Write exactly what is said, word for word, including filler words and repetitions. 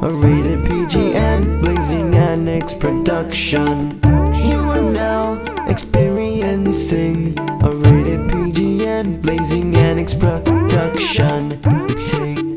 A rated P G and Blazing Annex production. You are now experiencing a rated P G and Blazing Annex production. We take